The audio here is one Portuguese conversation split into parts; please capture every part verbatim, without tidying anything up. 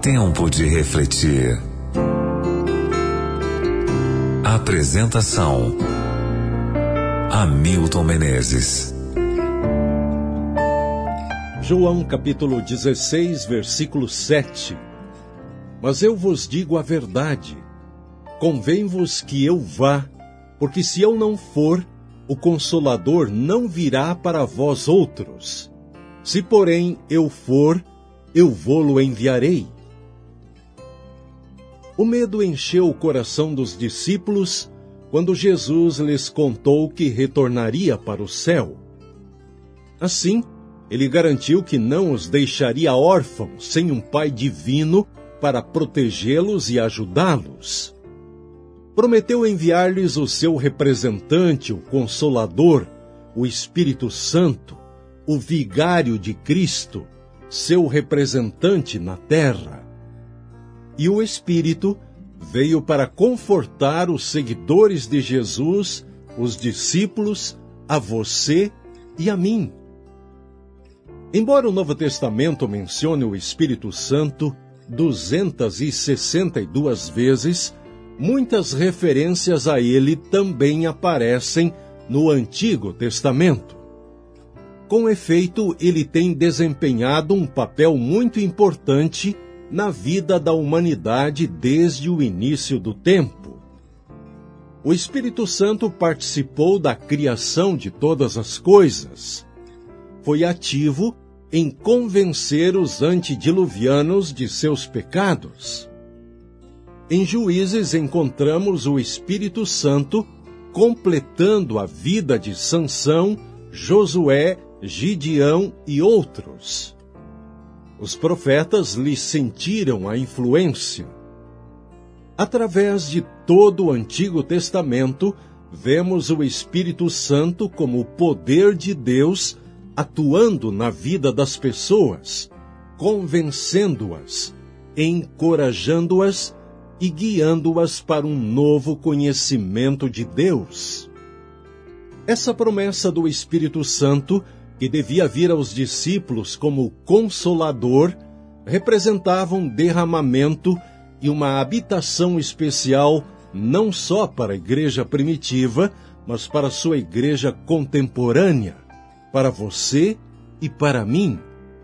Tempo de refletir. Apresentação: Hamilton Menezes. João capítulo dezesseis, versículo sete. Mas eu vos digo a verdade, convém-vos que eu vá, porque se eu não for, o Consolador não virá para vós outros. Se, porém, eu for, eu vô-lo enviarei. O medo encheu o coração dos discípulos quando Jesus lhes contou que retornaria para o céu. Assim, ele garantiu que não os deixaria órfãos sem um Pai divino para protegê-los e ajudá-los. Prometeu enviar-lhes o seu representante, o Consolador, o Espírito Santo, o Vigário de Cristo, seu representante na terra. E o Espírito veio para confortar os seguidores de Jesus, os discípulos, a você e a mim. Embora o Novo Testamento mencione o Espírito Santo duzentas e sessenta e duas vezes, muitas referências a ele também aparecem no Antigo Testamento. Com efeito, ele tem desempenhado um papel muito importante na vida da humanidade desde o início do tempo. O Espírito Santo participou da criação de todas as coisas. Foi ativo em convencer os antediluvianos de seus pecados. Em Juízes encontramos o Espírito Santo completando a vida de Sansão, Josué, Gideão e outros. Os profetas lhe sentiram a influência. Através de todo o Antigo Testamento, vemos o Espírito Santo como o poder de Deus atuando na vida das pessoas, convencendo-as, encorajando-as e guiando-as para um novo conhecimento de Deus. Essa promessa do Espírito Santo, que devia vir aos discípulos como Consolador, representava um derramamento e uma habitação especial não só para a igreja primitiva, mas para a sua igreja contemporânea, para você e para mim.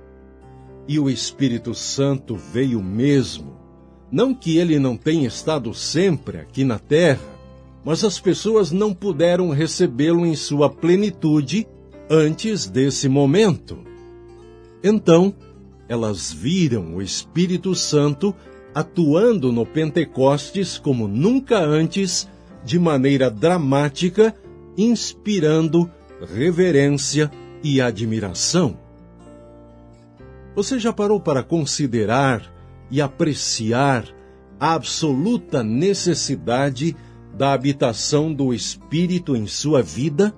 E o Espírito Santo veio mesmo. Não que ele não tenha estado sempre aqui na terra, mas as pessoas não puderam recebê-lo em sua plenitude antes desse momento. Então, elas viram o Espírito Santo atuando no Pentecostes como nunca antes, de maneira dramática, inspirando reverência e admiração. Você já parou para considerar e apreciar a absoluta necessidade da habitação do Espírito em sua vida?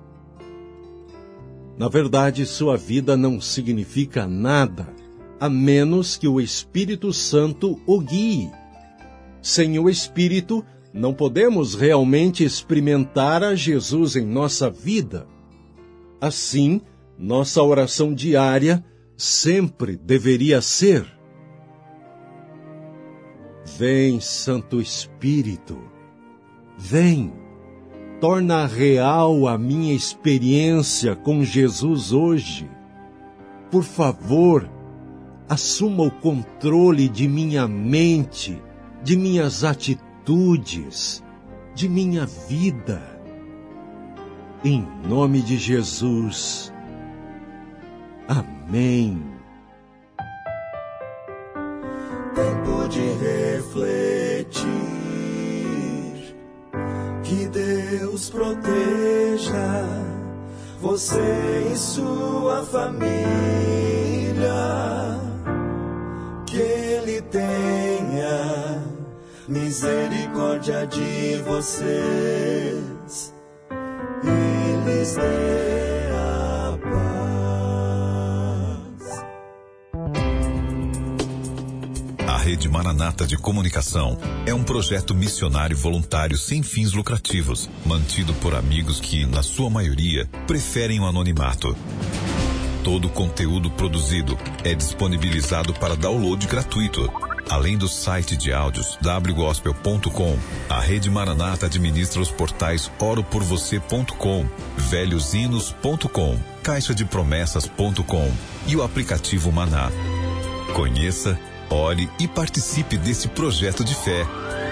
Na verdade, sua vida não significa nada, a menos que o Espírito Santo o guie. Sem o Espírito, não podemos realmente experimentar a Jesus em nossa vida. Assim, nossa oração diária sempre deveria ser: Vem, Santo Espírito, vem. Torna real a minha experiência com Jesus hoje. Por favor, assuma o controle de minha mente, de minhas atitudes, de minha vida. Em nome de Jesus. Amém. Tempo de refletir. Que Deus proteja você e sua família. Que Ele tenha misericórdia de vocês e lhes dê a paz. A Rede Maranata de Comunicação é um projeto missionário voluntário sem fins lucrativos, mantido por amigos que, na sua maioria, preferem o anonimato. Todo o conteúdo produzido é disponibilizado para download gratuito. Além do site de áudios w gospel ponto com, a Rede Maranata administra os portais oro por você ponto com, velhos hinos ponto com, caixa de promessas ponto com e o aplicativo Maná. Conheça, ore e participe desse projeto de fé.